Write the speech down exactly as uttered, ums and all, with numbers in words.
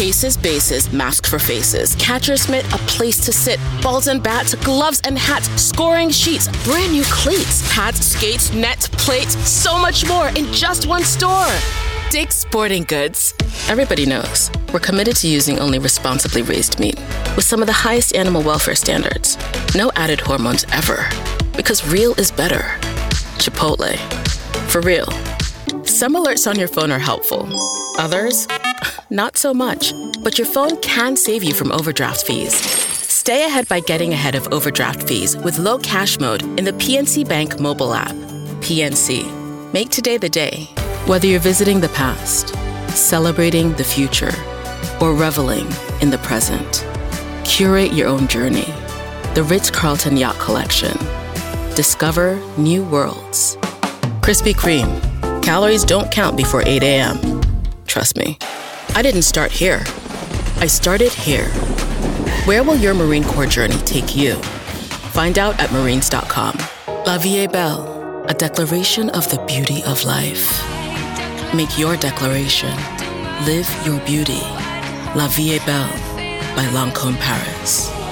Cases, bases, mask for faces. Catcher's mitt, a place to sit. Balls and bats, gloves and hats. Scoring sheets, brand new cleats. Pads, skates, nets, plates, so much more in just one store. Dick's Sporting Goods. Everybody knows we're committed to using only responsibly raised meat with some of the highest animal welfare standards. No added hormones ever. Because real is better. Chipotle. For real. Some alerts on your phone are helpful. Others, not so much. But your phone can save you from overdraft fees. Stay ahead by getting ahead of overdraft fees with low cash mode in the P N C Bank mobile app. P N C. Make today the day. Whether you're visiting the past, celebrating the future, or reveling in the present, curate your own journey. The Ritz-Carlton Yacht Collection. Discover new worlds. Krispy Kreme. Calories don't count before eight a.m. Trust me. I didn't start here. I started here. Where will your Marine Corps journey take you? Find out at marines dot com. La Vie est Belle, a declaration of the beauty of life. Make your declaration. Live your beauty. La Vie est Belle by Lancôme Paris.